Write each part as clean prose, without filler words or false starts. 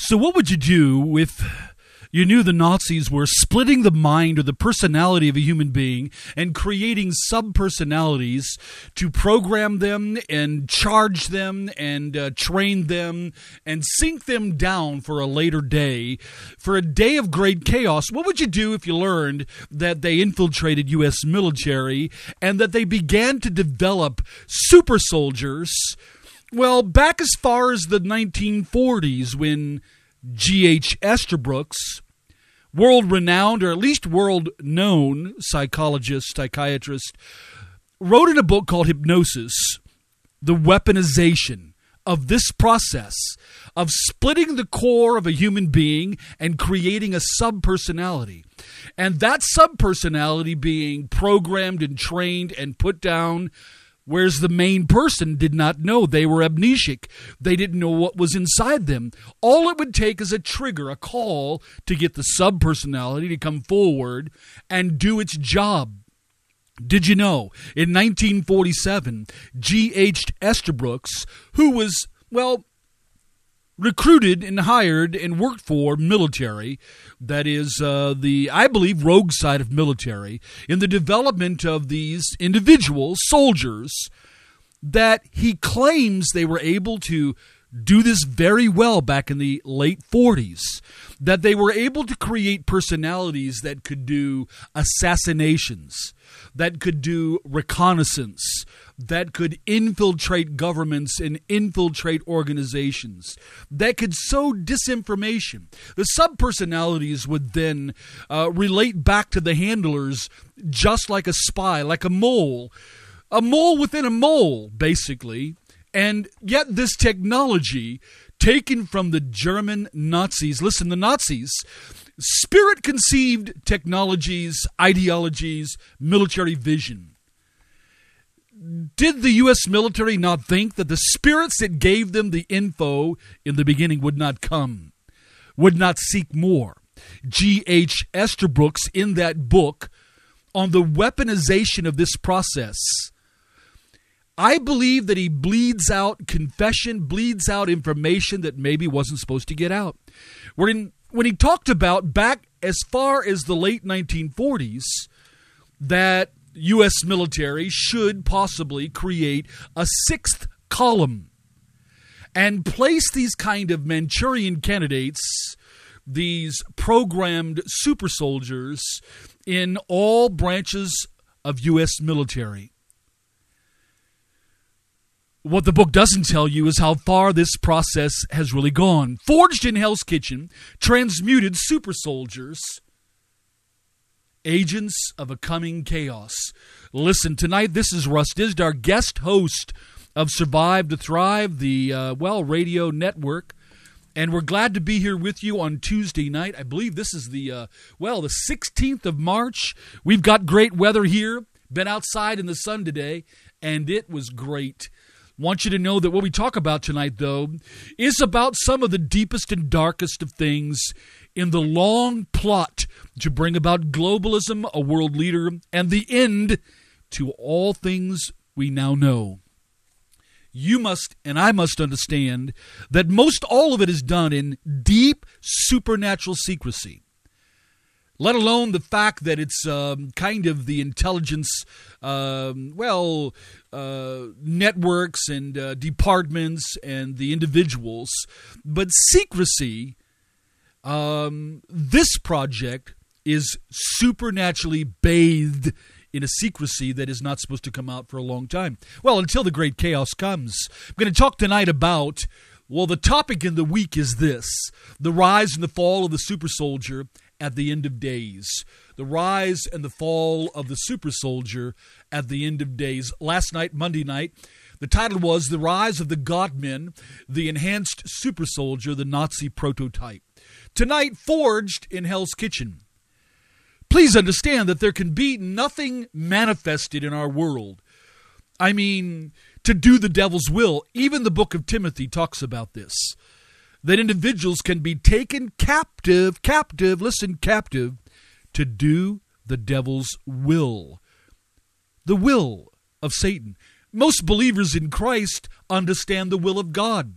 So what would you do if you knew the Nazis were splitting the mind or the personality of a human being and creating sub-personalities to program them and charge them and train them and sink them down for a later day, for a day of great chaos? What would you do if you learned that they infiltrated U.S. military and that they began to develop super soldiers? Well, back as far as the 1940s, when G.H. Estabrooks, world-renowned, or at least world-known psychologist, psychiatrist, wrote in a book called Hypnosis, the weaponization of this process of splitting the core of a human being and creating a sub-personality. And that sub-personality being programmed and trained and put down, whereas the main person did not know. They were amnesic. They didn't know what was inside them. All it would take is a trigger, a call, to get the sub-personality to come forward and do its job. Did you know, in 1947, G.H. Estabrooks, who was, recruited and hired and worked for military, that is the, I believe, rogue side of military, in the development of these individuals, soldiers, that he claims they were able to do this very well back in the late 40s, that they were able to create personalities that could do assassinations, that could do reconnaissance, that could infiltrate governments and infiltrate organizations, that could sow disinformation. The sub-personalities would then relate back to the handlers just like a spy, like a mole within a mole, basically. And yet this technology, taken from the German Nazis, listen, the Nazis, spirit-conceived technologies, ideologies, military vision. Did the U.S. military not think that the spirits that gave them the info in the beginning would not come, would not seek more? G.H. Estabrooks, in that book on the weaponization of this process, I believe that he bleeds out confession, bleeds out information that maybe wasn't supposed to get out. When he talked about back as far as the late 1940s that U.S. military should possibly create a sixth column and place these kind of Manchurian candidates, these programmed super soldiers, in all branches of U.S. military. What the book doesn't tell you is how far this process has really gone. Forged in Hell's Kitchen, transmuted super soldiers, agents of a coming chaos. Listen, tonight this is Russ Dizdar, guest host of Survive to Thrive, the radio network. And we're glad to be here with you on Tuesday night. I believe this is the 16th of March. We've got great weather here. Been outside in the sun today, and it was great. Want you to know that what we talk about tonight, though, is about some of the deepest and darkest of things in the long plot to bring about globalism, a world leader, and the end to all things we now know. You must, and I must understand, that most all of it is done in deep supernatural secrecy. Let alone the fact that it's kind of the intelligence, networks and departments and the individuals. But secrecy, this project is supernaturally bathed in a secrecy that is not supposed to come out for a long time. Well, until the great chaos comes. I'm going to talk tonight about, the topic in the week is this: the rise and the fall of the super soldier at the end of days. The rise and the fall of the super soldier at the end of days. Last night, Monday night, the title was The Rise of the Godmen, the Enhanced Super Soldier, the Nazi Prototype. Tonight, Forged in Hell's Kitchen. Please understand that there can be nothing manifested in our world. I mean, to do the devil's will. Even the book of Timothy talks about this. That individuals can be taken captive, to do the devil's will. The will of Satan. Most believers in Christ understand the will of God.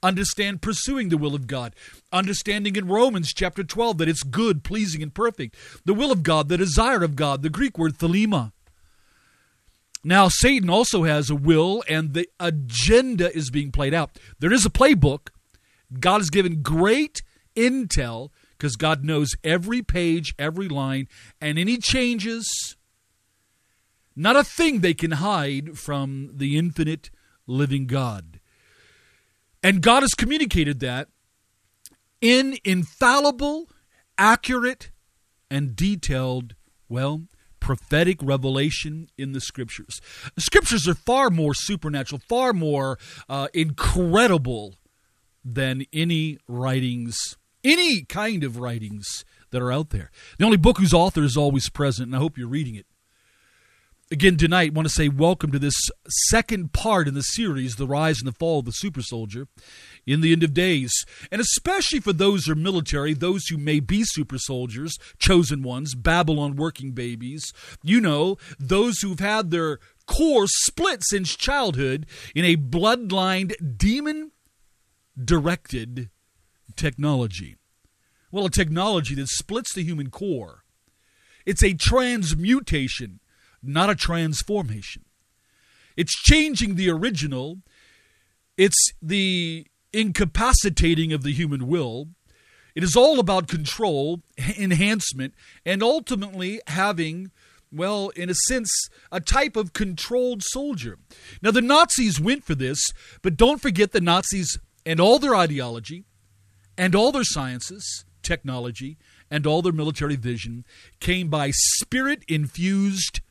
understand pursuing the will of God, understanding in Romans chapter 12 that it's good, pleasing, and perfect. The will of God, the desire of God, the Greek word thelema. Now, Satan also has a will, and the agenda is being played out. There is a playbook. God has given great intel because God knows every page, every line, and any changes. Not a thing they can hide from the infinite living God. And God has communicated that in infallible, accurate, and detailed, prophetic revelation in the Scriptures. The Scriptures are far more supernatural, far more incredible than any writings, any kind of writings that are out there. The only book whose author is always present, and I hope you're reading it. Again, tonight, I want to say welcome to this second part in the series, The Rise and the Fall of the Super Soldier in the End of Days. And especially for those who are military, those who may be super soldiers, chosen ones, Babylon working babies, those who've had their core split since childhood in a bloodlined, demon-directed technology. Well, a technology that splits the human core. It's a transmutation, not a transformation. It's changing the original. It's the incapacitating of the human will. It is all about control, enhancement, and ultimately having, in a sense, a type of controlled soldier. Now, the Nazis went for this, but don't forget the Nazis and all their ideology and all their sciences, technology, and all their military vision came by spirit-infused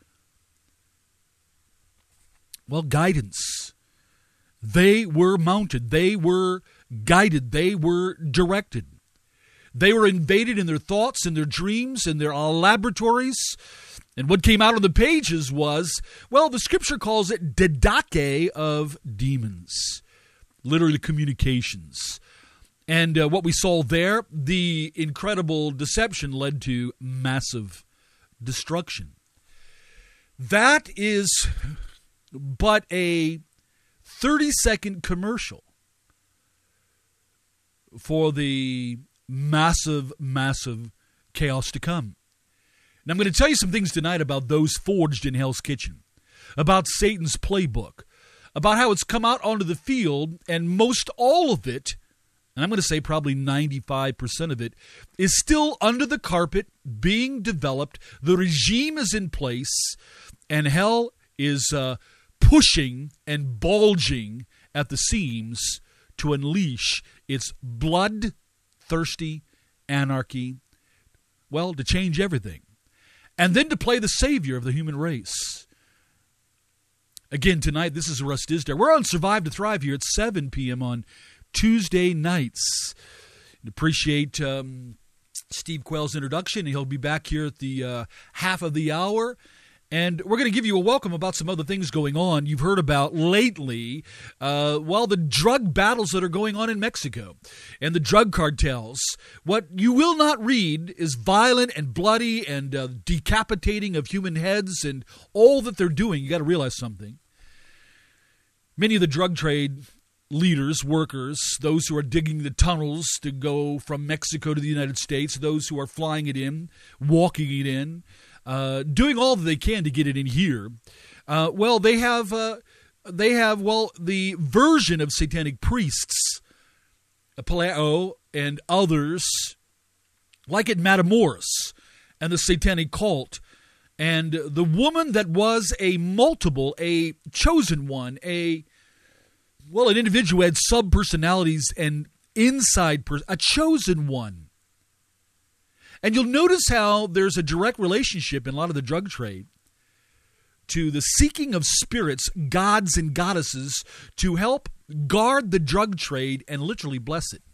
guidance. They were mounted. They were guided. They were directed. They were invaded in their thoughts, in their dreams, in their laboratories. And what came out on the pages was, the Scripture calls it didache of demons. Literally communications. And what we saw there, the incredible deception led to massive destruction. That is but a 30-second commercial for the massive, massive chaos to come. And I'm going to tell you some things tonight about those forged in Hell's Kitchen, about Satan's playbook, about how it's come out onto the field, and most all of it, and I'm going to say probably 95% of it, is still under the carpet, being developed. The regime is in place, and hell is pushing and bulging at the seams to unleash its bloodthirsty anarchy, to change everything, and then to play the savior of the human race. Again, tonight, this is Russ Disdale. We're on Survive to Thrive here at 7 p.m. on Tuesday nights. Appreciate Steve Quayle's introduction. He'll be back here at the half of the hour. And we're going to give you a welcome about some other things going on. You've heard about lately, the drug battles that are going on in Mexico and the drug cartels. What you will not read is violent and bloody and decapitating of human heads and all that they're doing. You got to realize something. Many of the drug trade leaders, workers, those who are digging the tunnels to go from Mexico to the United States, those who are flying it in, walking it in, doing all that they can to get it in here. They have the version of satanic priests, Paleo and others, like at Matamoros and the satanic cult, and the woman that was a chosen one, an individual who had sub-personalities and a chosen one. And you'll notice how there's a direct relationship in a lot of the drug trade to the seeking of spirits, gods and goddesses, to help guard the drug trade and literally bless it.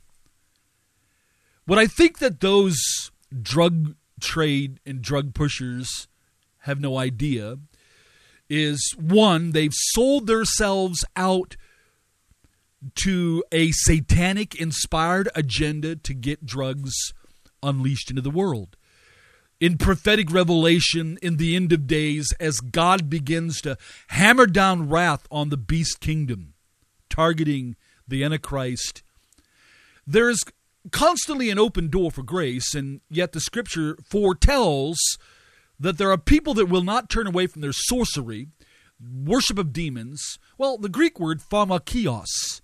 What I think that those drug trade and drug pushers have no idea is, one, they've sold themselves out to a satanic-inspired agenda to get drugs unleashed into the world. In prophetic revelation, in the end of days, as God begins to hammer down wrath on the beast kingdom, targeting the Antichrist. There is constantly an open door for grace, and yet the Scripture foretells that there are people that will not turn away from their sorcery, worship of demons. Well, the Greek word pharmakion,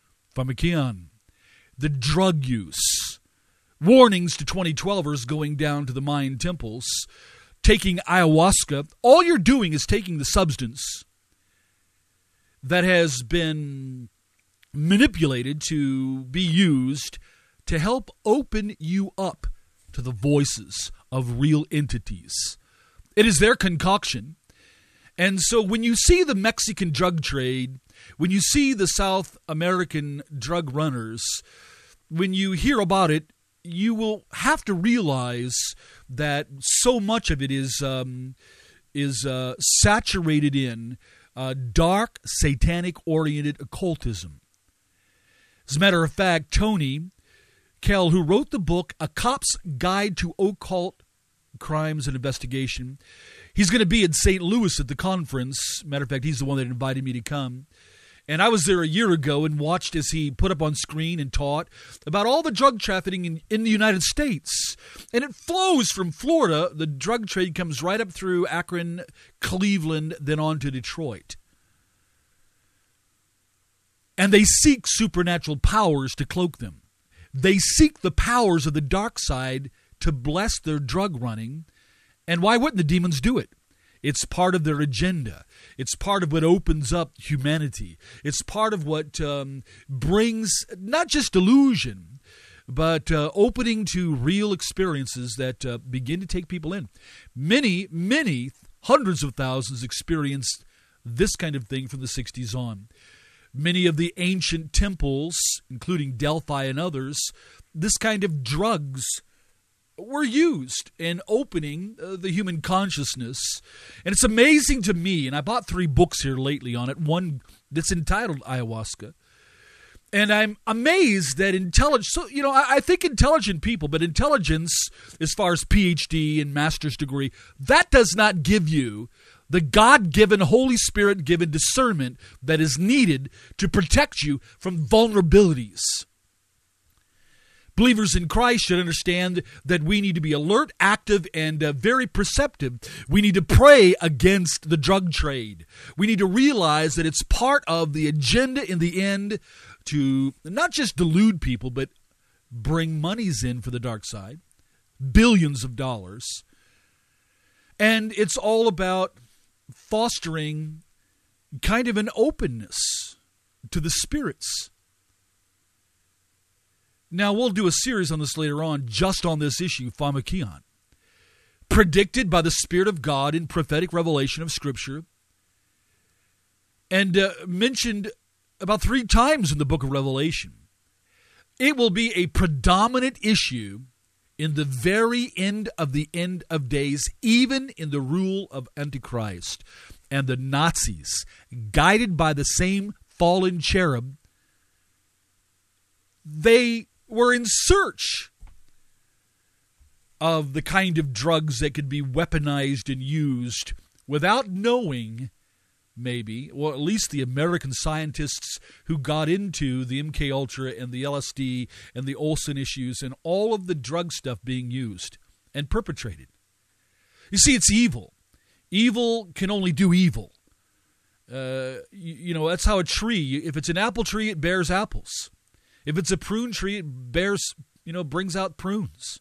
the drug use. Warnings to 2012ers going down to the Mayan temples, taking ayahuasca. All you're doing is taking the substance that has been manipulated to be used to help open you up to the voices of real entities. It is their concoction. And so when you see the Mexican drug trade, when you see the South American drug runners, when you hear about it, you will have to realize that so much of it is saturated in dark, satanic-oriented occultism. As a matter of fact, Tony Kell, who wrote the book A Cop's Guide to Occult Crimes and Investigation, he's going to be in St. Louis at the conference. Matter of fact, he's the one that invited me to come. And I was there a year ago and watched as he put up on screen and taught about all the drug trafficking in the United States. And it flows from Florida. The drug trade comes right up through Akron, Cleveland, then on to Detroit. And they seek supernatural powers to cloak them. They seek the powers of the dark side to bless their drug running. And why wouldn't the demons do it? It's part of their agenda. It's part of what opens up humanity. It's part of what brings not just delusion, but opening to real experiences that begin to take people in. Many, hundreds of thousands experienced this kind of thing from the 60s on. Many of the ancient temples, including Delphi and others, this kind of drugs were used in opening the human consciousness. And it's amazing to me, and I bought 3 books here lately on it, one that's entitled Ayahuasca. And I'm amazed that I think intelligent people, but intelligence as far as PhD and master's degree, that does not give you the God-given, Holy Spirit-given discernment that is needed to protect you from vulnerabilities. Believers in Christ should understand that we need to be alert, active, and very perceptive. We need to pray against the drug trade. We need to realize that it's part of the agenda in the end to not just delude people, but bring monies in for the dark side, billions of dollars. And it's all about fostering kind of an openness to the spirits. Now, we'll do a series on this later on, just on this issue, pharmakion. Predicted by the Spirit of God in prophetic revelation of Scripture, and mentioned about 3 times in the book of Revelation. It will be a predominant issue in the very end of days, even in the rule of Antichrist. And the Nazis, guided by the same fallen cherub, they were in search of the kind of drugs that could be weaponized and used without knowing, maybe, or at least the American scientists who got into the MK Ultra and the LSD and the Olsen issues and all of the drug stuff being used and perpetrated. You see, it's evil. Evil can only do evil. That's how a tree, if it's an apple tree, it bears apples. If it's a prune tree, it brings out prunes.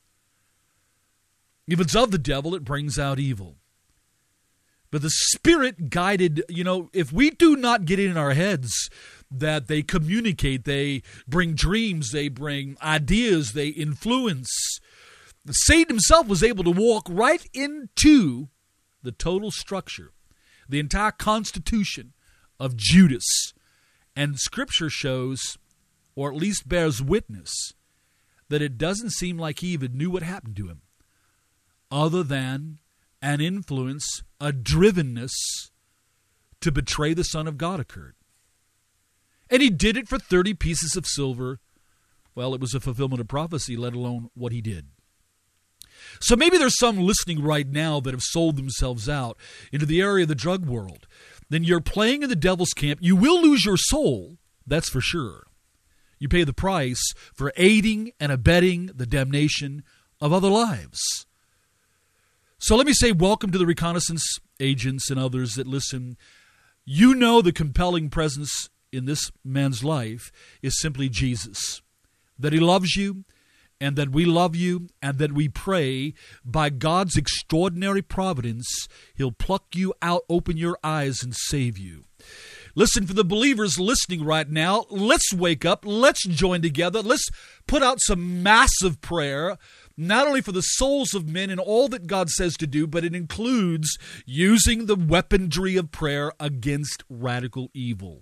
If it's of the devil, it brings out evil. But the Spirit guided, if we do not get it in our heads that they communicate, they bring dreams, they bring ideas, they influence. Satan himself was able to walk right into the total structure, the entire constitution of Judas. And Scripture shows, or at least bears witness, that it doesn't seem like he even knew what happened to him, other than an influence, a drivenness to betray the Son of God occurred. And he did it for 30 pieces of silver. Well, it was a fulfillment of prophecy, let alone what he did. So maybe there's some listening right now that have sold themselves out into the area of the drug world. Then you're playing in the devil's camp. You will lose your soul, That's for sure. You pay the price for aiding and abetting the damnation of other lives. So let me say welcome to the reconnaissance agents and others that listen. You know the compelling presence in this man's life is simply Jesus. That he loves you, and that we love you, and that we pray by God's extraordinary providence, he'll pluck you out, open your eyes, and save you. Listen, for the believers listening right now, let's wake up, let's join together, let's put out some massive prayer, not only for the souls of men and all that God says to do, but it includes using the weaponry of prayer against radical evil.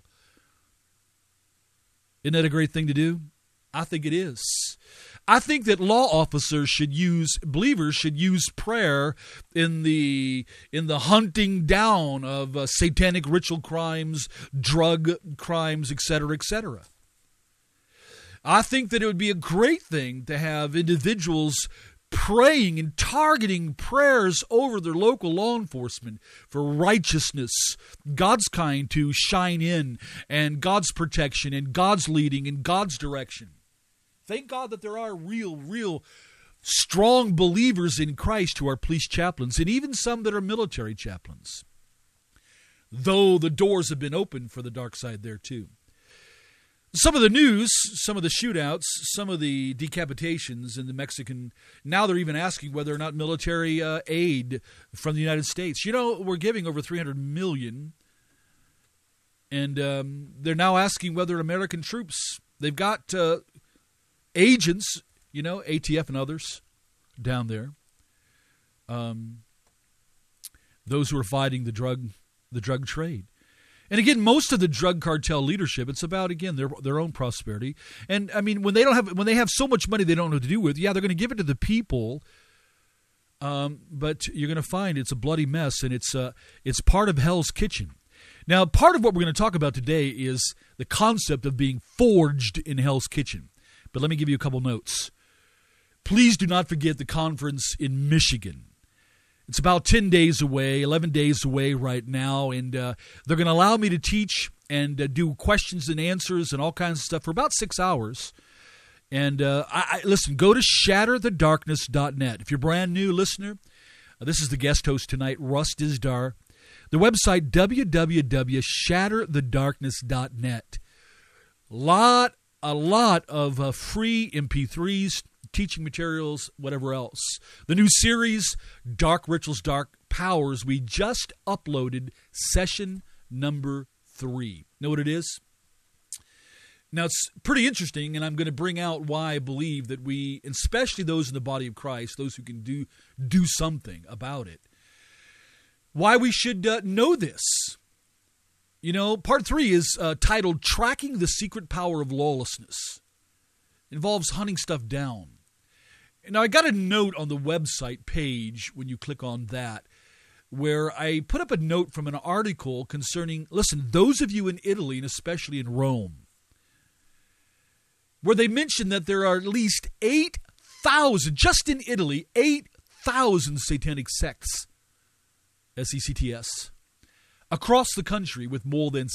Isn't that a great thing to do? I think it is. I think that law officers believers should use prayer in the hunting down of satanic ritual crimes, drug crimes, etc., etc. I think that it would be a great thing to have individuals praying and targeting prayers over their local law enforcement for righteousness, God's kind to shine in, and God's protection, and God's leading, and God's direction. Thank God that there are real strong believers in Christ who are police chaplains, and even some that are military chaplains. Though the doors have been opened for the dark side there too. Some of the news, some of the shootouts, some of the decapitations in the Mexican, now they're even asking whether or not military aid from the United States. You know, we're giving over $300 million, and they're now asking whether American troops, they've got agents, you know, ATF and others down there, those who are fighting the drug trade. And again, most of the drug cartel leadership, it's about, again, their own prosperity. And I mean, when they have so much money they don't know what to do with, yeah, they're going to give it to the people. But you're going to find it's a bloody mess, and it's part of hell's kitchen. Now, part of what we're going to talk about today is the concept of being forged in hell's kitchen. But let me give you a couple notes. Please do not forget the conference in Michigan. It's about 10 days away, 11 days away right now, and they're going to allow me to teach and do questions and answers and all kinds of stuff for about 6 hours. And listen, go to shatterthedarkness.net. If you're a brand new listener, this is the guest host tonight, Russ Dizdar. The website, www.shatterthedarkness.net. A lot of free MP3s, teaching materials, whatever else. The new series, Dark Rituals, Dark Powers, we just uploaded session number 3. Know what it is? Now, it's pretty interesting, and I'm going to bring out why I believe that we, especially those in the body of Christ, those who can do something about it, why we should know this. You know, part 3 is titled Tracking the Secret Power of Lawlessness. It involves hunting stuff down. Now, I got a note on the website page when you click on that, where I put up a note from an article concerning, listen, those of you in Italy, and especially in Rome, where they mention that there are at least 8,000, just in Italy, 8,000 satanic sects, S-E-C-T-S, across the country with more than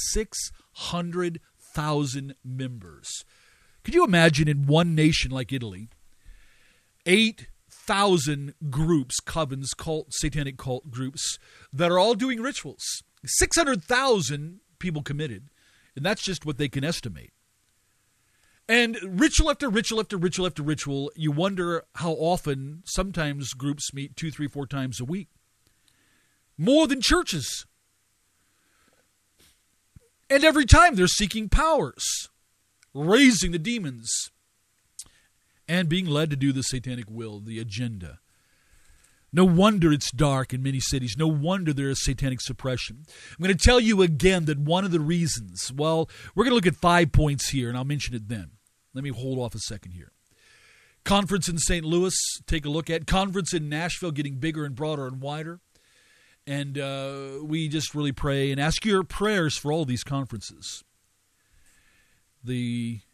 600,000 members. Could you imagine in one nation like Italy, 8,000 groups, covens, satanic cult groups that are all doing rituals? 600,000 people committed, and that's just what they can estimate. And ritual after ritual after ritual after ritual, you wonder how often sometimes groups meet 2, 3, 4 times a week. More than churches. And every time they're seeking powers, raising the demons, and being led to do the satanic will, the agenda. No wonder it's dark in many cities. No wonder there is satanic suppression. I'm going to tell you again that one of the reasons, well, we're going to look at 5 points here, and I'll mention it then. Let me hold off a second here. Conference in St. Louis, take a look at. Conference in Nashville, getting bigger and broader and wider. And we just really pray and ask your prayers for all these conferences. The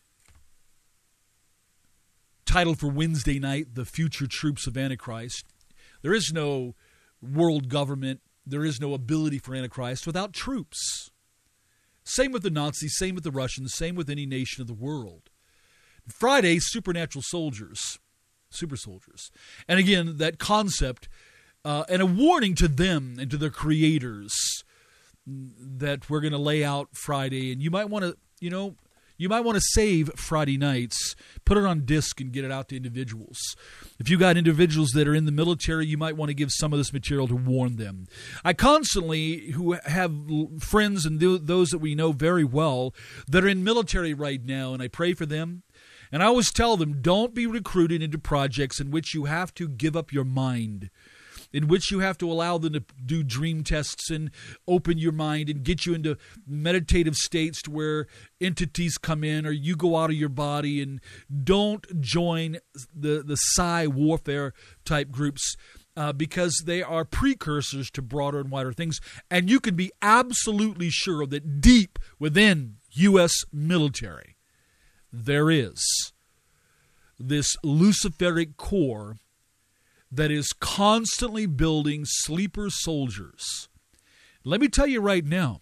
title for Wednesday night, The Future Troops of Antichrist. There is no world government. There is no ability for Antichrist without troops. Same with the Nazis, same with the Russians, same with any nation of the world. Friday, supernatural soldiers, super soldiers. And again, that concept and a warning to them and to their creators that we're going to lay out Friday. And you might want to, you might want to save Friday nights, put it on disc and get it out to individuals. If you got individuals that are in the military, you might want to give some of this material to warn them. I constantly, who have friends and those that we know very well that are in military right now, and I pray for them. And I always tell them, don't be recruited into projects in which you have to give up your mind, in which you have to allow them to do dream tests and open your mind and get you into meditative states to where entities come in or you go out of your body. And don't join the psi warfare type groups because they are precursors to broader and wider things. And you can be absolutely sure that deep within U.S. military, there is this Luciferic core that is constantly building sleeper soldiers. Let me tell you right now,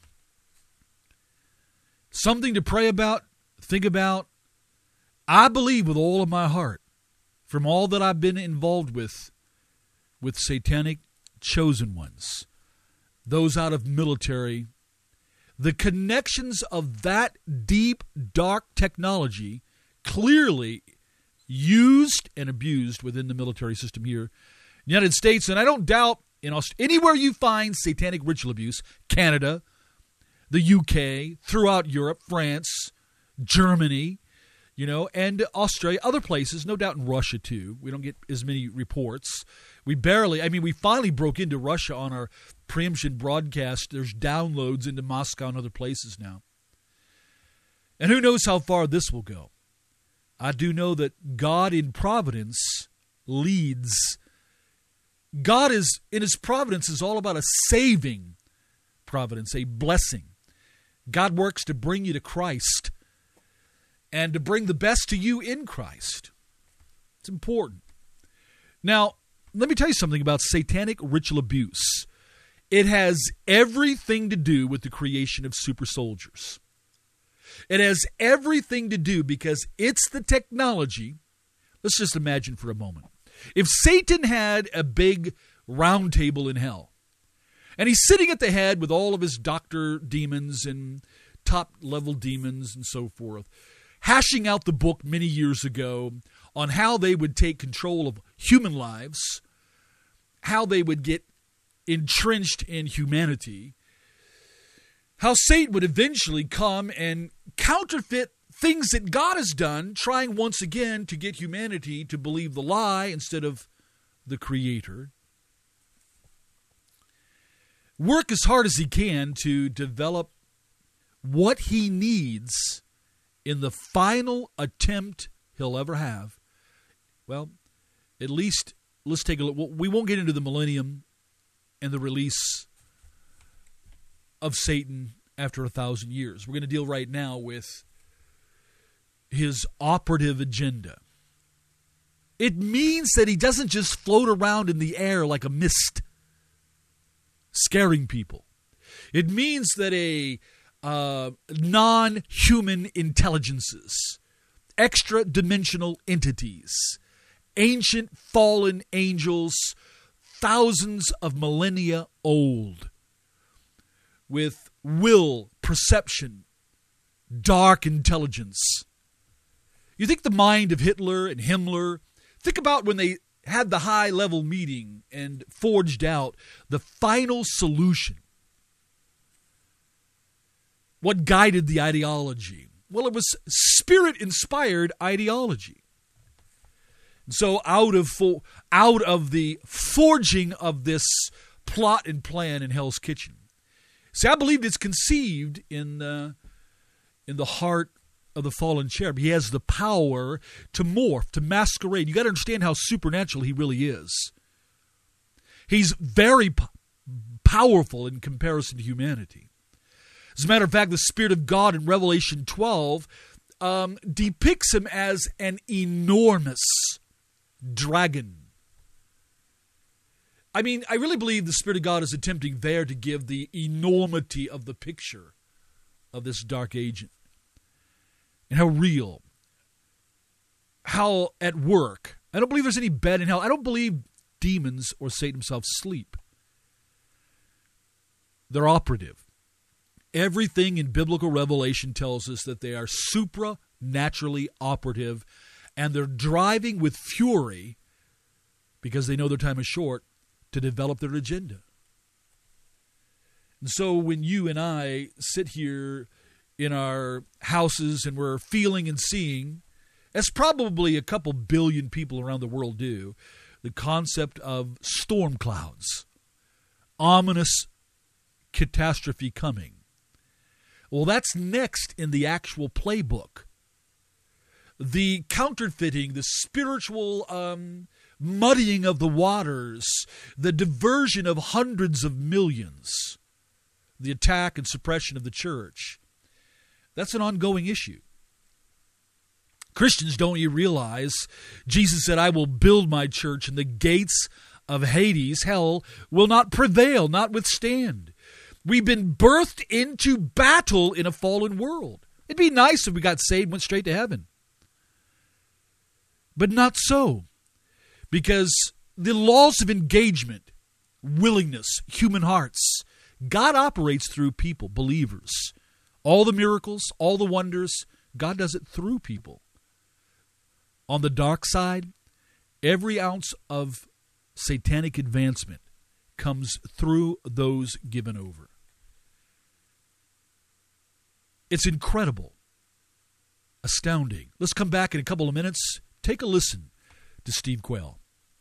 something to pray about, think about. I believe with all of my heart, from all that I've been involved with satanic chosen ones, those out of military, the connections of that deep, dark technology clearly used and abused within the military system here in the United States. And I don't doubt anywhere you find satanic ritual abuse, Canada, the UK, throughout Europe, France, Germany, and Australia, other places, no doubt in Russia too. We don't get as many reports. We finally broke into Russia on our preemption broadcast. There's downloads into Moscow and other places now. And who knows how far this will go. I do know that God in providence leads. God is, in his providence, is all about a saving providence, a blessing. God works to bring you to Christ and to bring the best to you in Christ. It's important. Now, let me tell you something about satanic ritual abuse. It has everything to do with the creation of super soldiers. It has everything to do because it's the technology. Let's just imagine for a moment. If Satan had a big round table in hell, and he's sitting at the head with all of his doctor demons and top-level demons and so forth, hashing out the book many years ago on how they would take control of human lives, how they would get entrenched in humanity, how Satan would eventually come and counterfeit things that God has done, trying once again to get humanity to believe the lie instead of the Creator. Work as hard as he can to develop what he needs in the final attempt he'll ever have. Well, at least let's take a look. We won't get into the millennium and the release of Satan after 1,000 years. We're going to deal right now with his operative agenda. It means that he doesn't just float around in the air like a mist, scaring people. It means that a non-human intelligences, extra-dimensional entities, ancient fallen angels, thousands of millennia old, with will, perception, dark intelligence. You think the mind of Hitler and Himmler, think about when they had the high-level meeting and forged out the final solution. What guided the ideology? Well, it was spirit-inspired ideology. And so out of the forging of this plot and plan in Hell's Kitchen. See, I believe it's conceived in the heart of the fallen cherub. He has the power to morph, to masquerade. You got to understand how supernatural he really is. He's very powerful in comparison to humanity. As a matter of fact, the Spirit of God in Revelation 12 depicts him as an enormous dragon. I mean, I really believe the Spirit of God is attempting there to give the enormity of the picture of this dark agent and how real, how at work. I don't believe there's any bed in hell. I don't believe demons or Satan himself sleep. They're operative. Everything in biblical revelation tells us that they are supranaturally operative, and they're driving with fury because they know their time is short to develop their agenda. And so when you and I sit here in our houses and we're feeling and seeing, as probably a couple billion people around the world do, the concept of storm clouds, ominous catastrophe coming. Well, that's next in the actual playbook. The counterfeiting, the spiritual muddying of the waters, the diversion of hundreds of millions, the attack and suppression of the church. That's an ongoing issue. Christians, don't you realize, Jesus said, I will build my church and the gates of Hades, hell, will not prevail, not withstand. We've been birthed into battle in a fallen world. It'd be nice if we got saved and went straight to heaven. But not so. Because the laws of engagement, willingness, human hearts, God operates through people, believers. All the miracles, all the wonders, God does it through people. On the dark side, every ounce of satanic advancement comes through those given over. It's incredible, astounding. Let's come back in a couple of minutes. Take a listen to Steve Quayle.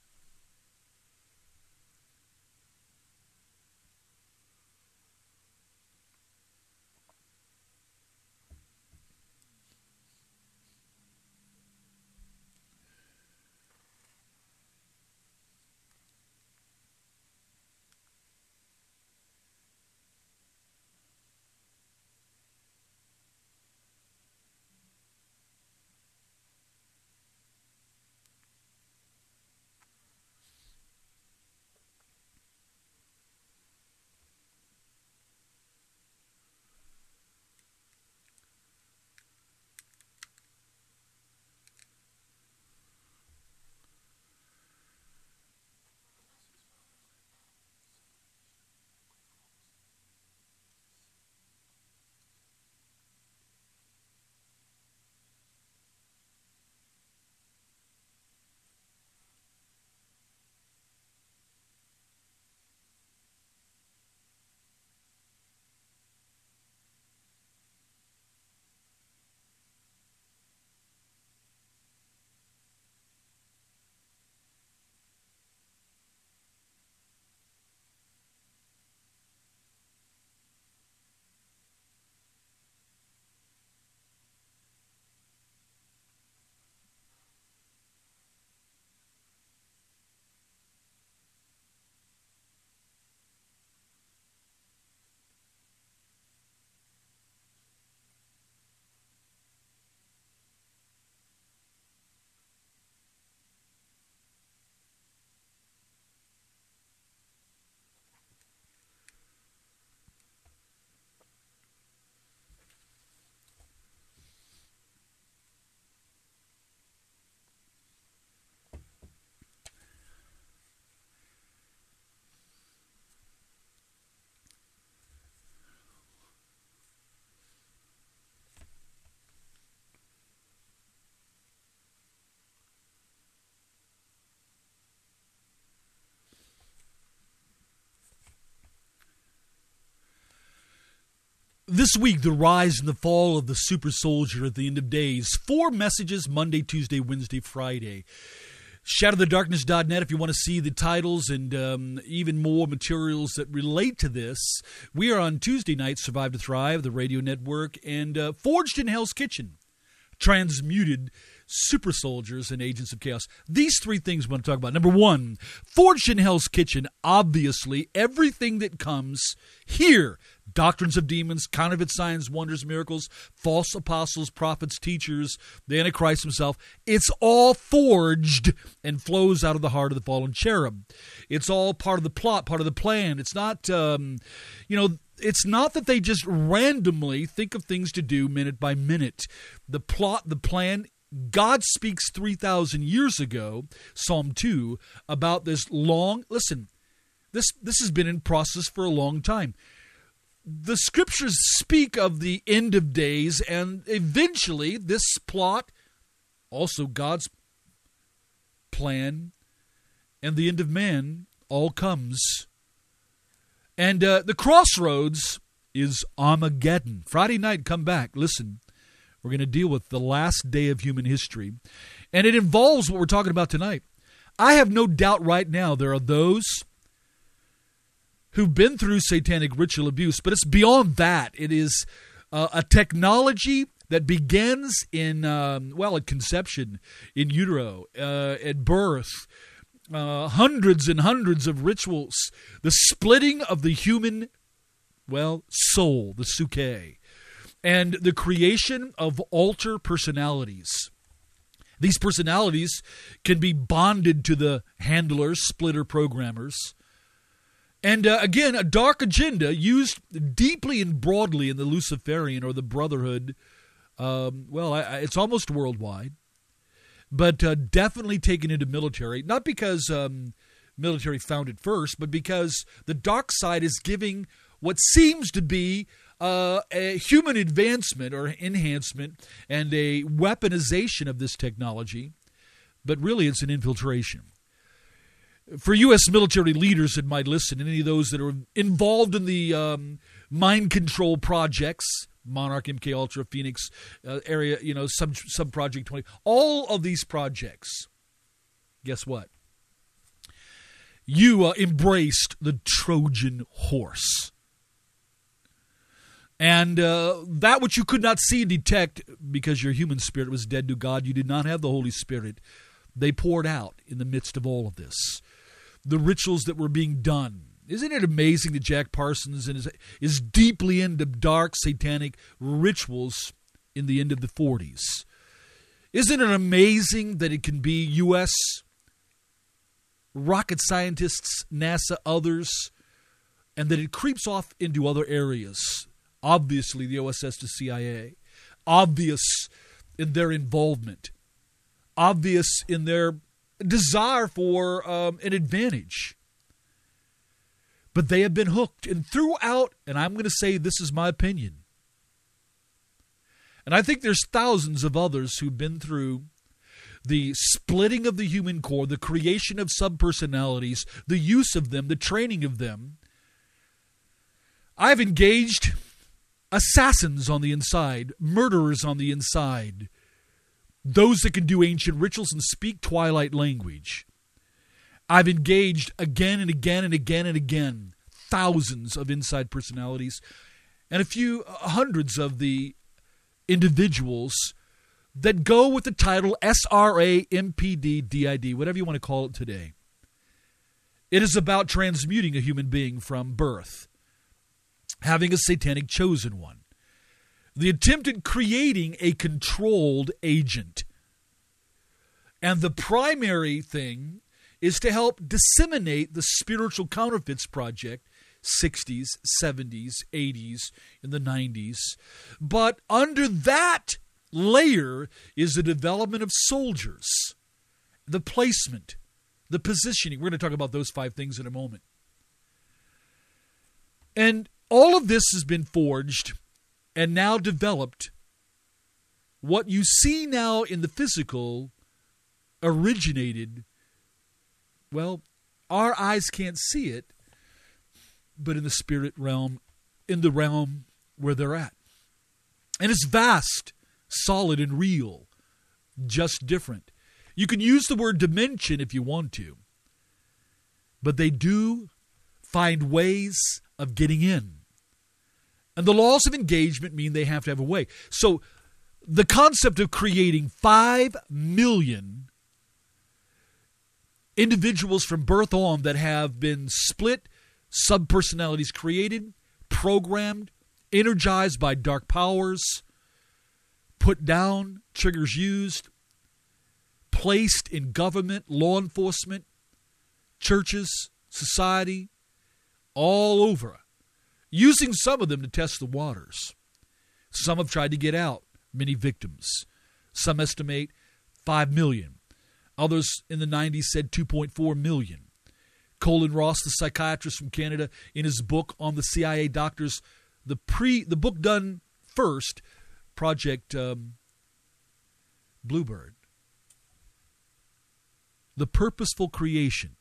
This week, the rise and the fall of the super soldier at the end of days. 4 messages, Monday, Tuesday, Wednesday, Friday. ShadowTheDarkness.net if you want to see the titles and even more materials that relate to this. We are on Tuesday night, Survive to Thrive, the radio network, and Forged in Hell's Kitchen, Transmuted Super Soldiers and Agents of Chaos. These 3 things we want to talk about. Number 1, Forged in Hell's Kitchen. Obviously, everything that comes here, doctrines of demons, counterfeit signs, wonders, miracles, false apostles, prophets, teachers, the Antichrist himself, it's all forged and flows out of the heart of the fallen cherub. It's all part of the plot, part of the plan. It's not, it's not that they just randomly think of things to do minute by minute. The plot, the plan, God speaks 3,000 years ago, Psalm 2, about this long, listen, this has been in process for a long time. The scriptures speak of the end of days, and eventually this plot, also God's plan, and the end of man all comes. And the crossroads is Armageddon. Friday night, come back. Listen, we're going to deal with the last day of human history. And it involves what we're talking about tonight. I have no doubt right now there are those who've been through satanic ritual abuse, but it's beyond that. It is a technology that begins in, at conception, in utero, at birth, hundreds and hundreds of rituals, the splitting of the human, soul, the psyche, and the creation of alter personalities. These personalities can be bonded to the handlers, splitter programmers. And again, a dark agenda used deeply and broadly in the Luciferian or the Brotherhood. It's almost worldwide. But definitely taken into military, not because military found it first, but because the dark side is giving what seems to be a human advancement or enhancement and a weaponization of this technology, but really it's an infiltration. For U.S. military leaders that might listen, any of those that are involved in the mind control projects, Monarch, MK Ultra, Phoenix area, sub Project 20, all of these projects, guess what? You embraced the Trojan horse. And that which you could not see and detect because your human spirit was dead to God, you did not have the Holy Spirit. They poured out in the midst of all of this. The rituals that were being done. Isn't it amazing that Jack Parsons is deeply into dark satanic rituals in the end of the 40s? Isn't it amazing that it can be U.S. rocket scientists, NASA, others, and that it creeps off into other areas? Obviously, the OSS to CIA. Obvious in their involvement. Obvious in their desire for an advantage. But they have been hooked. And throughout, and I'm going to say this is my opinion, and I think there's thousands of others who've been through the splitting of the human core, the creation of subpersonalities, the use of them, the training of them. I've engaged assassins on the inside, murderers on the inside, those that can do ancient rituals and speak twilight language. I've engaged again and again and again and again thousands of inside personalities and a few hundreds of the individuals that go with the title SRA, MPD, DID, whatever you want to call it today. It is about transmuting a human being from birth, having a satanic chosen one. The attempt at creating a controlled agent. And the primary thing is to help disseminate the Spiritual Counterfeits Project, 60s, 70s, 80s, in the 90s. But under that layer is the development of soldiers, the placement, the positioning. We're going to talk about those 5 things in a moment. And all of this has been forged and now developed. What you see now in the physical originated, our eyes can't see it, but in the spirit realm, in the realm where they're at. And it's vast, solid, and real, just different. You can use the word dimension if you want to, but they do find ways of getting in. And the laws of engagement mean they have to have a way. So the concept of creating 5 million individuals from birth on that have been split, subpersonalities created, programmed, energized by dark powers, put down, triggers used, placed in government, law enforcement, churches, society, all over. using some of them to test the waters. Some have tried to get out, many victims. Some estimate 5 million. Others in the 90s said 2.4 million. Colin Ross, the psychiatrist from Canada, in his book on the CIA doctors, the book done first, Project Bluebird, the purposeful creation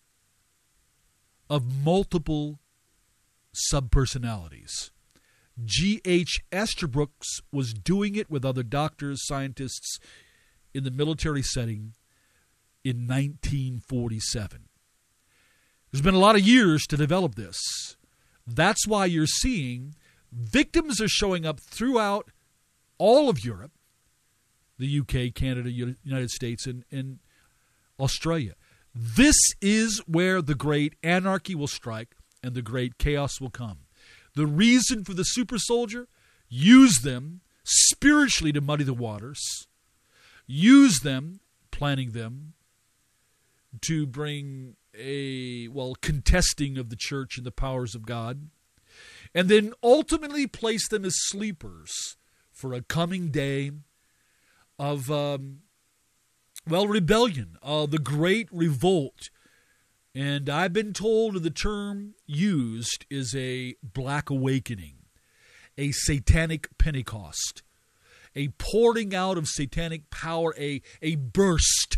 of multiple subpersonalities. G.H. Esterbrooks was doing it with other doctors, scientists in the military setting in 1947. There's been a lot of years to develop this. That's why you're seeing victims are showing up throughout all of Europe, the UK, Canada, United States, and Australia. This is where the great anarchy will strike and the great chaos will come. The reason for the super soldier, use them spiritually to muddy the waters, use them, planning them, to bring contesting of the church and the powers of God, and then ultimately place them as sleepers for a coming day of, rebellion, the great revolt. And I've been told the term used is a black awakening, a satanic Pentecost, a pouring out of satanic power, a burst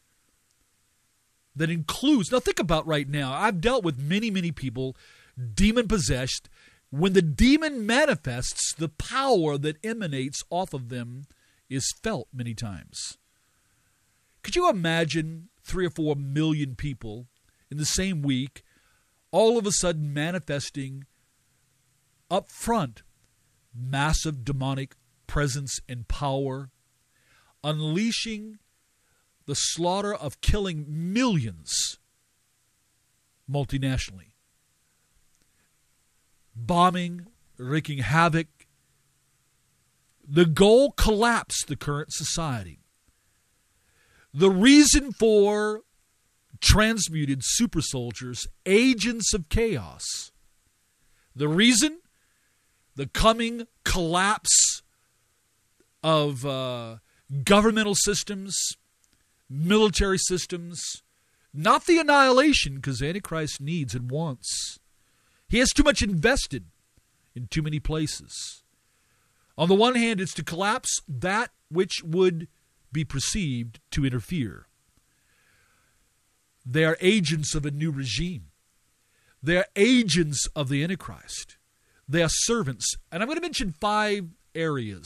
that includes, now think about right now, I've dealt with many, many people demon-possessed. When the demon manifests, the power that emanates off of them is felt many times. Could you imagine 3 or 4 million people in the same week all of a sudden manifesting up front massive demonic presence and power, unleashing the slaughter of killing millions multinationally, bombing, wreaking havoc? The goal collapsed the current society. The reason for transmuted super soldiers, agents of chaos. The reason? The coming collapse of governmental systems, military systems, not the annihilation, because Antichrist needs and wants. He has too much invested in too many places. On the one hand, it's to collapse that which would be perceived to interfere. They are agents of a new regime. They are agents of the Antichrist. They are servants. And I'm going to mention 5 areas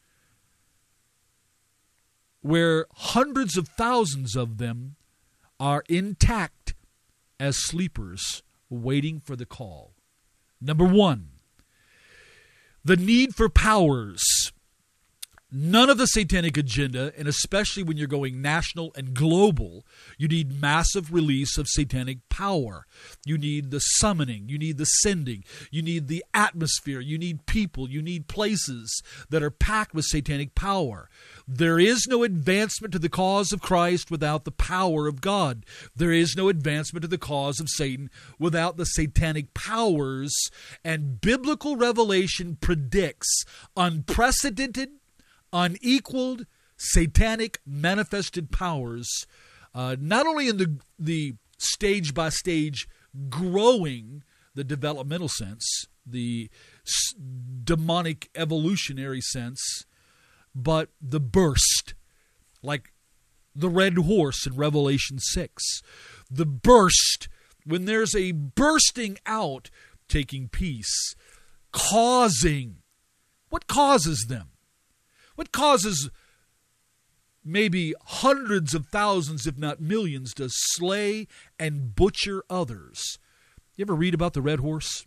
where hundreds of thousands of them are intact as sleepers waiting for the call. Number 1, the need for powers. None of the satanic agenda, and especially when you're going national and global, you need massive release of satanic power. You need the summoning. You need the sending. You need the atmosphere. You need people. You need places that are packed with satanic power. There is no advancement to the cause of Christ without the power of God. There is no advancement to the cause of Satan without the satanic powers. And biblical revelation predicts unprecedented, unequaled, satanic manifested powers, not only in the stage-by-stage growing, the developmental sense, the demonic evolutionary sense, but the burst, like the red horse in Revelation 6. The burst, when there's a bursting out taking place, causing, what causes them? What causes maybe hundreds of thousands, if not millions, to slay and butcher others? You ever read about the red horse?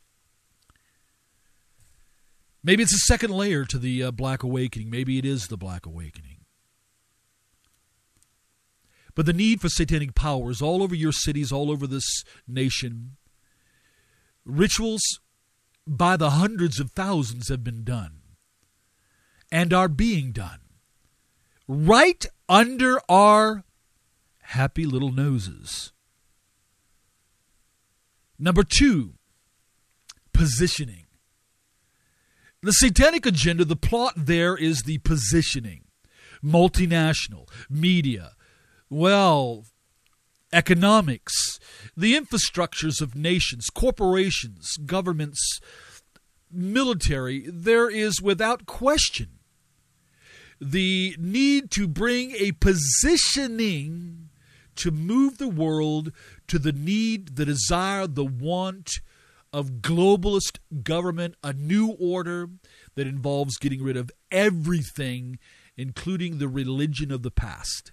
Maybe it's a second layer to the Black Awakening. Maybe it is the Black Awakening. But the need for satanic powers all over your cities, all over this nation. Rituals by the hundreds of thousands have been done and are being done right under our happy little noses. Number 2, positioning. The satanic agenda, the plot there is the positioning. Multinational, media, wealth, economics, the infrastructures of nations, corporations, governments, military. There is without question the need to bring a positioning to move the world to the need, the desire, the want of globalist government, a new order that involves getting rid of everything, including the religion of the past.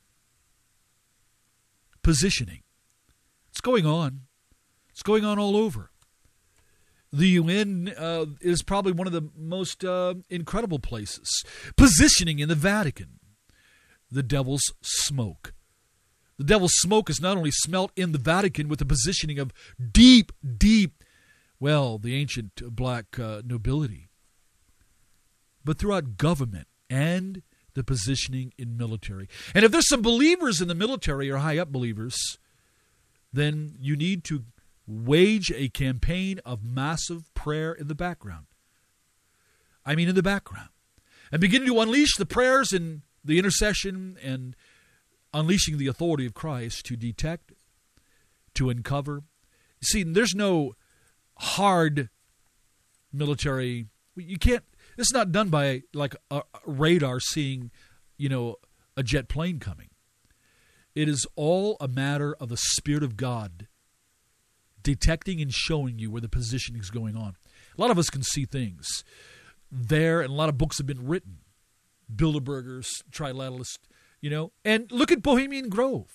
Positioning. It's going on. It's going on all over. The UN is probably one of the most incredible places. Positioning in the Vatican. The devil's smoke. The devil's smoke is not only smelt in the Vatican with the positioning of deep, the ancient black nobility, but throughout government and the positioning in military. And if there's some believers in the military or high-up believers, then you need to wage a campaign of massive prayer in the background. I mean in the background. And begin to unleash the prayers and the intercession and unleashing the authority of Christ to detect, to uncover. See, there's no hard military. You can't. It's not done by like a radar seeing, a jet plane coming. It is all a matter of the Spirit of God detecting and showing you where the positioning is going on. A lot of us can see things there, and a lot of books have been written. Bilderbergers, trilateralists, and look at Bohemian Grove.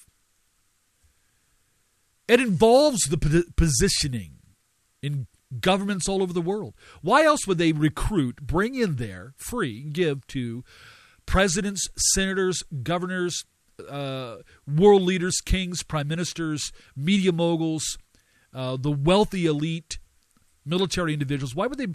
It involves the positioning in governments all over the world. Why else would they bring in there, free, give to presidents, senators, governors, world leaders, kings, prime ministers, media moguls, the wealthy elite, military individuals? Why would they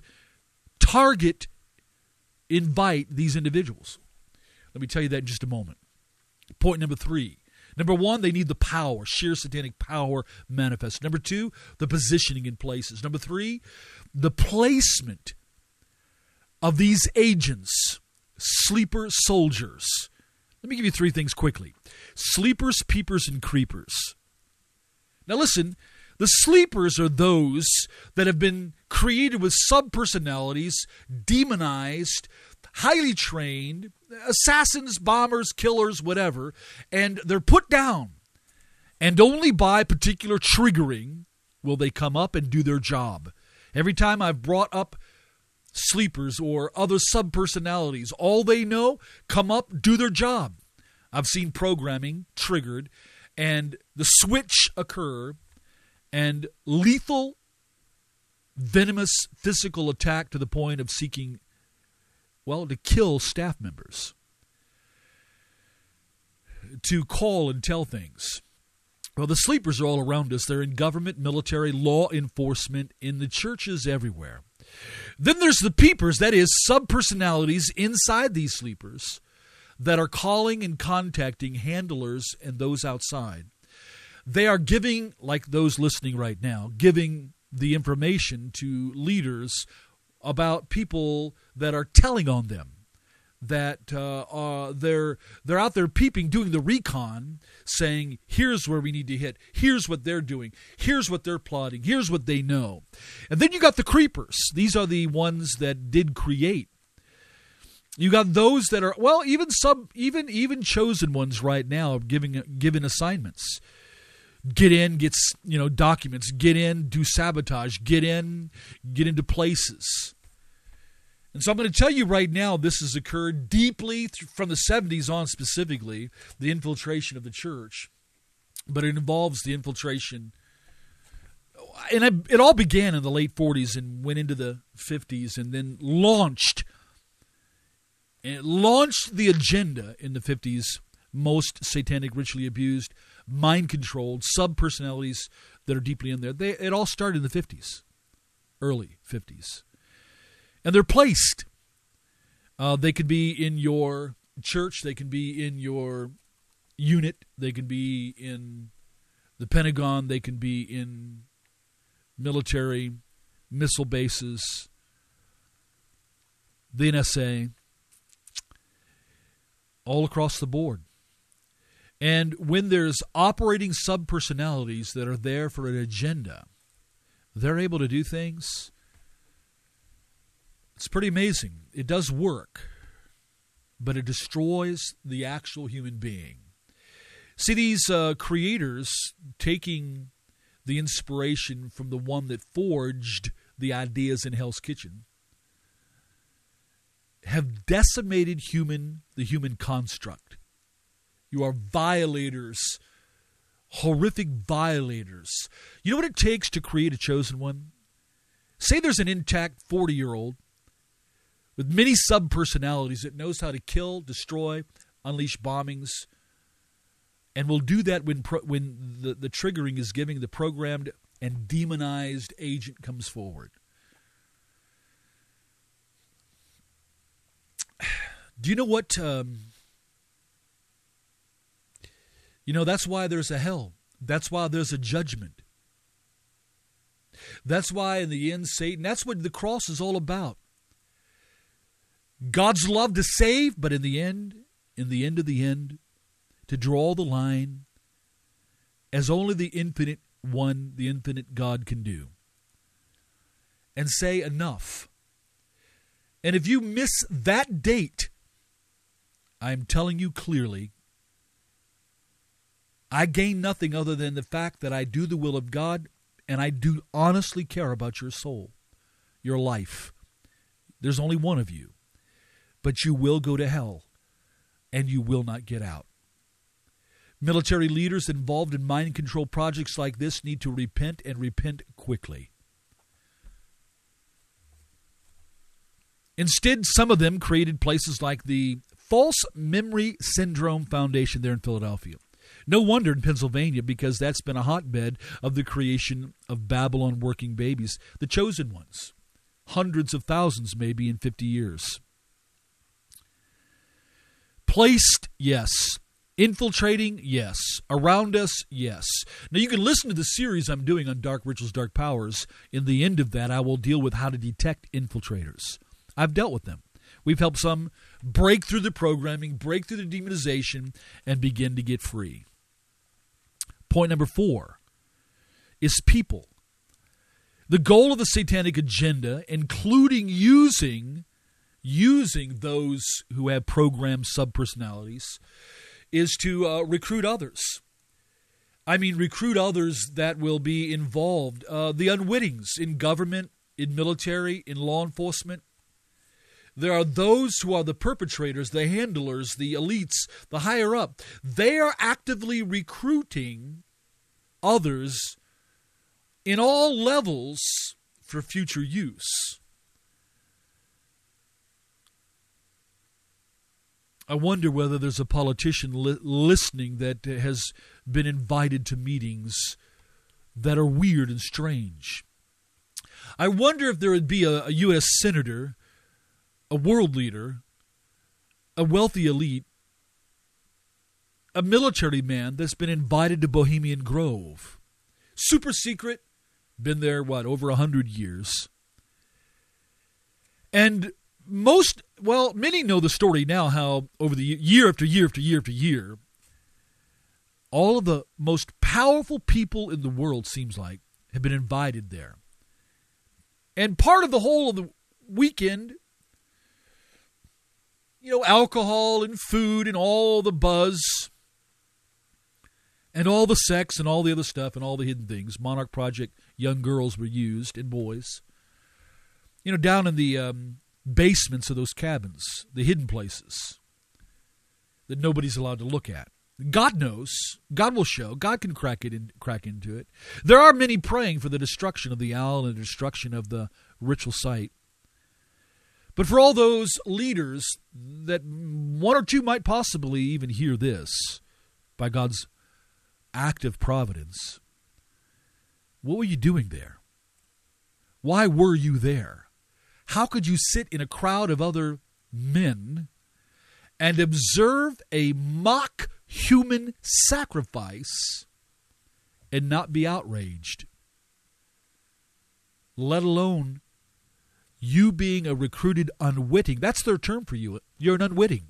invite these individuals? Let me tell you that in just a moment. Point number 3. Number 1, they need the power, sheer satanic power manifest. Number 2, the positioning in places. Number 3, the placement of these agents, sleeper soldiers. Let me give you 3 things quickly. Sleepers, peepers, and creepers. Now listen, the sleepers are those that have been created with subpersonalities, demonized, highly trained, assassins, bombers, killers, whatever, and they're put down. And only by particular triggering will they come up and do their job. Every time I've brought up sleepers or other subpersonalities, all they know, come up, do their job. I've seen programming triggered and the switch occur and lethal, venomous physical attack to the point of seeking to kill staff members, to call and tell things. Well, the sleepers are all around us. They're in government, military, law enforcement, in the churches, everywhere. Then there's the peepers, that is, subpersonalities inside these sleepers that are calling and contacting handlers and those outside. They are giving, like those listening right now, giving the information to leaders about people that are telling on them, that they're out there peeping, doing the recon, saying, here's where we need to hit, here's what they're doing, here's what they're plotting, here's what they know. And then you got the creepers. These are the ones that did create. You got those that are, even chosen ones right now, given assignments. Get in, get documents, get in, do sabotage, get into places. And so I'm going to tell you right now, this has occurred deeply from the 70s on specifically, the infiltration of the church. But it involves the infiltration, and it all began in the late 40s and went into the 50s and then launched the agenda in the 50s, most satanic, ritually abused, mind-controlled, sub-personalities that are deeply in there. It all started in the 50s, early 50s. And they're placed. They could be in your church. They can be in your unit. They can be in the Pentagon. They can be in military. missile bases, the NSA, all across the board. And when there's operating subpersonalities that are there for an agenda, they're able to do things. It's pretty amazing. It does work, but it destroys the actual human being. See, these creators taking the inspiration from the one that forged the ideas in Hell's Kitchen have decimated the human construct. You are violators, horrific violators. You know what it takes to create a chosen one? Say there's an intact 40-year-old with many sub-personalities that knows how to kill, destroy, unleash bombings, and will do that when the triggering is giving, the programmed and demonized agent comes forward. Do you know what... that's why there's a hell. That's why there's a judgment. That's why in the end, Satan, that's what the cross is all about. God's love to save, but in the end of the end, to draw the line as only the infinite one, the infinite God can do. And say enough. And if you miss that date, I'm telling you clearly, I gain nothing other than the fact that I do the will of God, and I do honestly care about your soul, your life. There's only one of you, but you will go to hell, and you will not get out. Military leaders involved in mind control projects like this need to repent, and repent quickly. Instead, some of them created places like the False Memory Syndrome Foundation there in Philadelphia. No wonder in Pennsylvania, because that's been a hotbed of the creation of Babylon working babies, the chosen ones. Hundreds of thousands maybe in 50 years. Placed, yes. Infiltrating, yes. Around us, yes. Now you can listen to the series I'm doing on Dark Rituals, Dark Powers. In the end of that, I will deal with how to detect infiltrators. I've dealt with them. We've helped some break through the programming, break through the demonization, and begin to get free. Point number 4 is people. The goal of the satanic agenda, including using those who have programmed subpersonalities, is to recruit others. I mean, recruit others that will be involved. The unwitting's in government, in military, in law enforcement. There are those who are the perpetrators, the handlers, the elites, the higher up. They are actively recruiting others in all levels for future use. I wonder whether there's a politician listening that has been invited to meetings that are weird and strange. I wonder if there would be a U.S. senator, a world leader, a wealthy elite, a military man that's been invited to Bohemian Grove. Super secret, been there, over 100 years. And many know the story now, how over the year after year after year after year, all of the most powerful people in the world, seems like, have been invited there. And part of the whole of the weekend, alcohol and food and all the buzz and all the sex and all the other stuff and all the hidden things. Monarch Project young girls were used, and boys. Down in the basements of those cabins, the hidden places that nobody's allowed to look at. God knows. God will show. God can crack into it. There are many praying for the destruction of the owl and the destruction of the ritual site. But for all those leaders that one or two might possibly even hear this by God's active providence, what were you doing there? Why were you there? How could you sit in a crowd of other men and observe a mock human sacrifice and not be outraged? let alone you being a recruited unwitting. That's their term for you. You're an unwitting.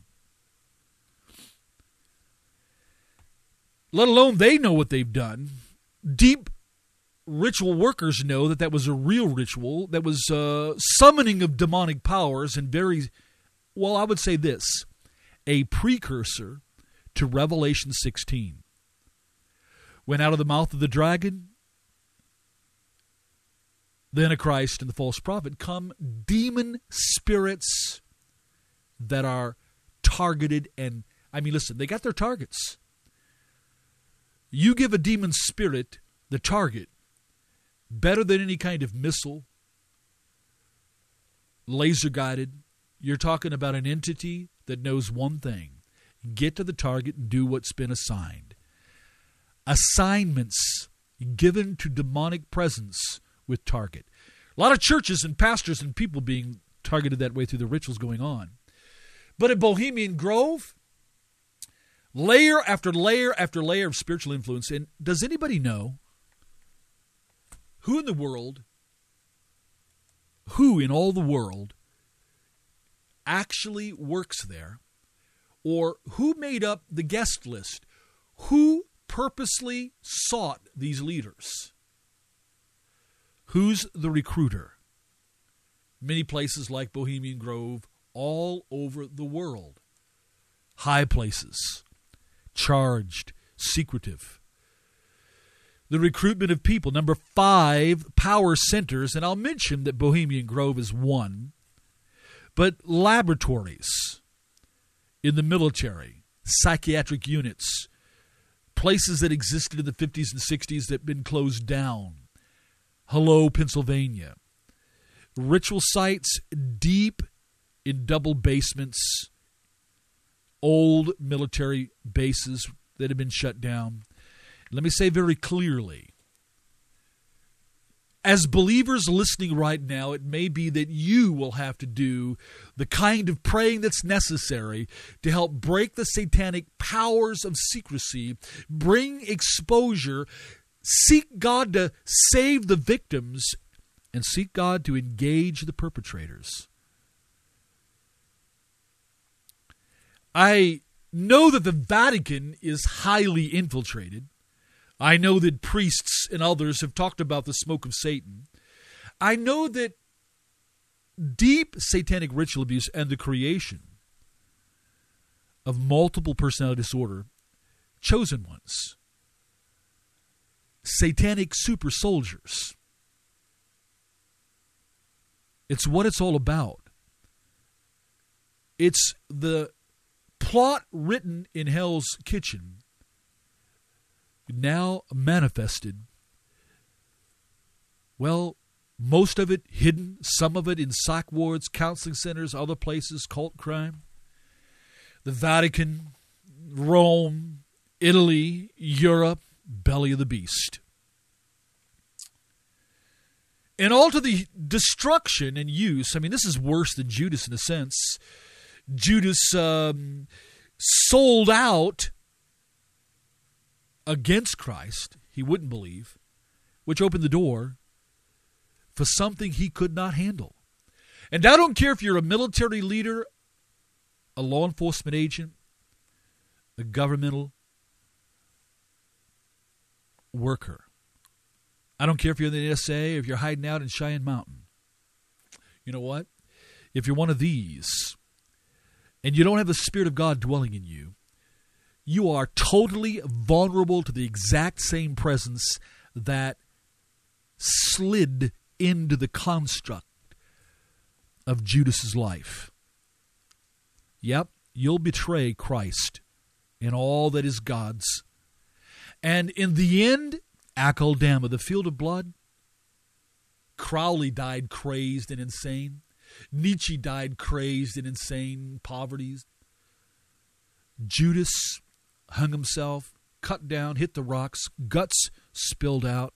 Let alone they know what they've done. Deep ritual workers know that that was a real ritual, that was summoning of demonic powers and very, well, I would say this, a precursor to Revelation 16. When out of the mouth of the dragon, the Antichrist and the false prophet, come demon spirits that are targeted and, listen, they got their targets. You give a demon spirit the target better than any kind of missile, laser guided. You're talking about an entity that knows one thing: get to the target and do what's been assigned. Assignments given to demonic presence with target. A lot of churches and pastors and people being targeted that way through the rituals going on. But at Bohemian Grove, layer after layer after layer of spiritual influence. And does anybody know who in all the world actually works there, or who made up the guest list? Who purposely sought these leaders? Who's the recruiter? Many places like Bohemian Grove, all over the world. High places, charged, secretive. The recruitment of people. Number 5, power centers. And I'll mention that Bohemian Grove is one. But laboratories in the military, psychiatric units, places that existed in the 50s and 60s that have been closed down. Hello, Pennsylvania. Ritual sites deep in double basements, old military bases that have been shut down. Let me say very clearly, as believers listening right now, it may be that you will have to do the kind of praying that's necessary to help break the satanic powers of secrecy, bring exposure, seek God to save the victims, and seek God to engage the perpetrators. I know that the Vatican is highly infiltrated. I know that priests and others have talked about the smoke of Satan. I know that deep satanic ritual abuse and the creation of multiple personality disorder, chosen ones, satanic super soldiers. It's what it's all about. It's the plot written in Hell's Kitchen, now manifested. Well, most of it hidden, some of it in psych wards, counseling centers, other places, cult crime. The Vatican, Rome, Italy, Europe, belly of the beast. And all to the destruction and use. This is worse than Judas in a sense. Judas sold out against Christ. He wouldn't believe, which opened the door for something he could not handle. And I don't care if you're a military leader, a law enforcement agent, a governmental worker. I don't care if you're in the NSA or if you're hiding out in Cheyenne Mountain. You know what? If you're one of these and you don't have the Spirit of God dwelling in you, you are totally vulnerable to the exact same presence that slid into the construct of Judas's life. Yep, you'll betray Christ in all that is God's. And in the end, Akeldama, the field of blood, Crowley died crazed and insane. Nietzsche died crazed and insane, poverty. Judas hung himself, cut down, hit the rocks, guts spilled out.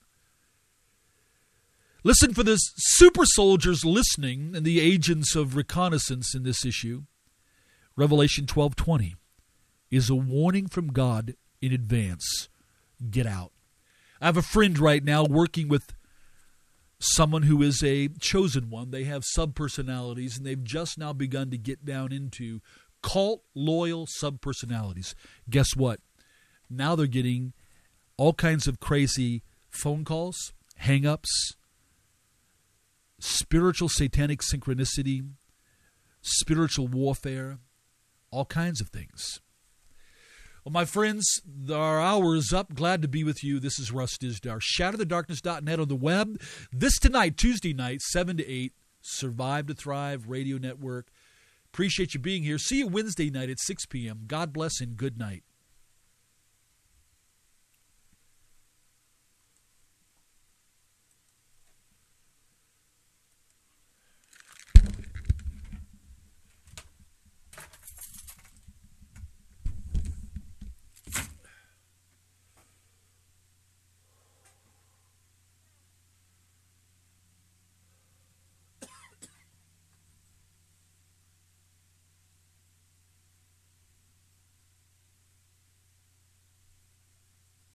Listen for the super soldiers listening and the agents of reconnaissance in this issue. Revelation 12:20 is a warning from God in advance. Get out. I have a friend right now working with someone who is a chosen one. They have subpersonalities, and they've just now begun to get down into cult-loyal subpersonalities. Guess what? Now they're getting all kinds of crazy phone calls, hang-ups, spiritual satanic synchronicity, spiritual warfare, all kinds of things. Well, my friends, our hour is up. Glad to be with you. This is Russ Dizdar. ShatterTheDarkness.net on the web. This tonight, Tuesday night, 7 to 8, Survive to Thrive Radio Network. Appreciate you being here. See you Wednesday night at 6 p.m. God bless and good night.